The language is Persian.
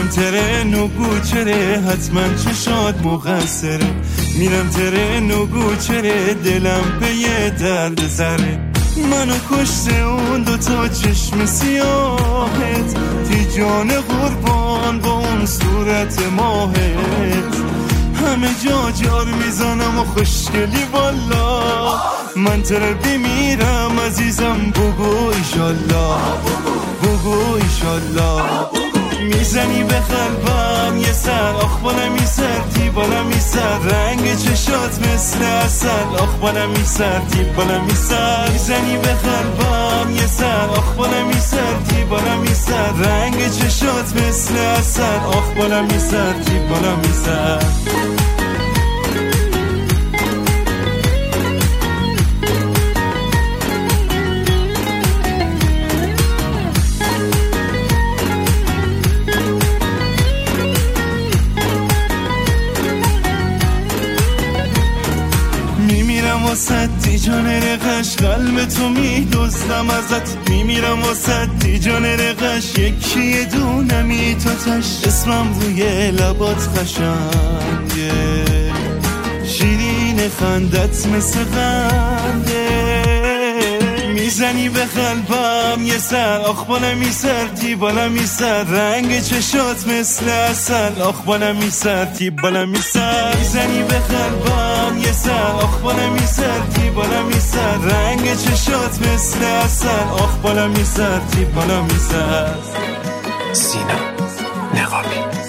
ترن و گوچره حتما چشات مقصره، میرم ترن و گوچره دلم به یه درد سره، منو کشته اون دوتا چشم سیاهت، تی جان قربان با اون صورت ماهت، همه جا جار میزنم و خوشگلی والا، من تره بمیرم عزیزم بگو ایشالله، بگو ایشالله. میزنی به قلبم یه سر، آخ بالم این سر تی بالم این سر، رنگ چشات مثل عسل، آخ بالم این سر تی بالم این سر، میزنی به قلبم یه سر، آخ بالم این سر تی بالم این سر، رنگ چشات مثل عسل، آخ بالم این سر تی بالم این سر. واسه جان رقش قلب تو میدوزدم ازت، میمیرم واسه جان رقش یکی یه دونمی تو تش، اسمم روی لبات قشنگه، شیرین خندت مثل قنده، میزنی به قلبم یه سر، آخ بالم این سر تی بالم این سر، رنگ چشات مثل عسل، آخ بالم این سر تی بالم این سر، میزنی به قلبم یه سر، آخ بالم این سر تی بالم این سر، رنگ چشات مثل عسل، آخ بالم این سر تی بالم این سر. سینا نقابی.